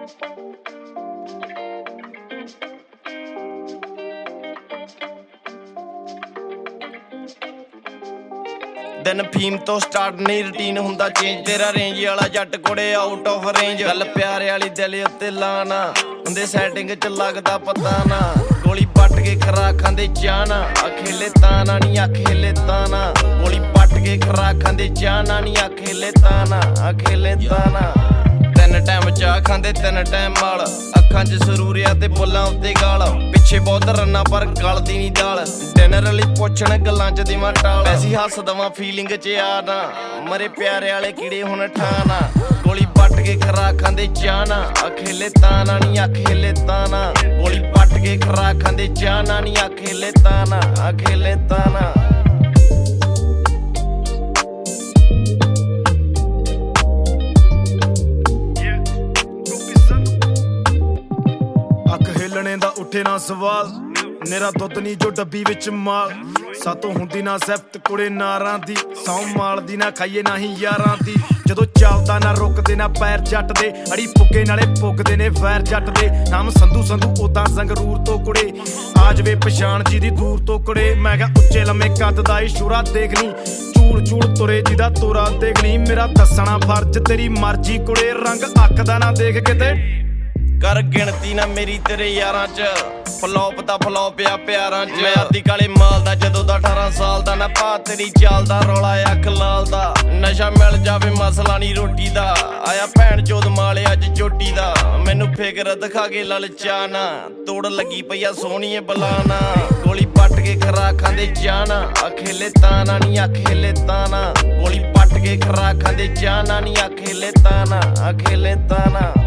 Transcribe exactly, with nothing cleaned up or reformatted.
दिन फीम तो स्टार्ट नहीं रूटीन हुंदा चेंज तेरा रेंज वाला जट कोड़े आउट ऑफ रेंज गल प्यारे वाली दिल उत्ते लाना हुंदे सैटिंग च लगदा पता ना गोली पट के खरा खांदे जाना अखेले ताना नी अखेले ताना गोली पट के खरा खांदे जाना नी अखेले ताना अखेले ताना तीन टाइम चाह खांदे तीन टाइम माल अखां च सरूरिया ते बोलां उत्ते गाल पिछे बहुत रन्ना पर गलदी नी दाल डिनर लई पुछण गल्लां च देवां टाल वैसी हस दवां फीलिंग च आना मरे प्यारे वाले कीड़े हुण ठाना गोली पट के खरा खांदे जाना अखेले ताना नी अखेले ताना गोली पट के खरा खांदे जाना नी अखेले ताना अखेले ताना दा उठे ना सवाल मेरा दुध नी जो डब्बी विच माल सातों हुंदी ना ज़ब्त कुड़े नारां दी सौ माल दी ना खाइए ना ही यारां दी जदों चलदा ना रुकदे ना पैर जट दे अड़ी पुगे नाले पुगदे ने वैर जट दे नाम संधू संधू उदां संगरूर तो कुड़े आ जवे पछाण जी दी दूर तो कुड़े मैं क्या उच्चे लम्मे कद दा इशूरा देखनी चूड़ चूड़ तुरे जिदा तुरा देखनी मेरा दसना फर्ज तेरी मर्जी कुड़े रंग अख दा ना देख किते कर गिणती ना मेरी तेरे यारां च फ्लॉप दा फ्लॉप आ प्यारां च मैं आदि काले माल दा जदों दा अठारह साल दा ना पा तेरी चाल दा रौला अख लाल दा नशा मिल जावे मसला नी रोटी दा आया भैन चोद माले अज चोटी दा मैनू फिकर दिखा के ललचाना तोड़ लगी पईया सोहणीए बलाना गोली पट के खरा खांदे जाना अखेले ताना नी अखेले ताना गोली पट के खरा खांदे जाना नी अखेले ताना अखेले ताना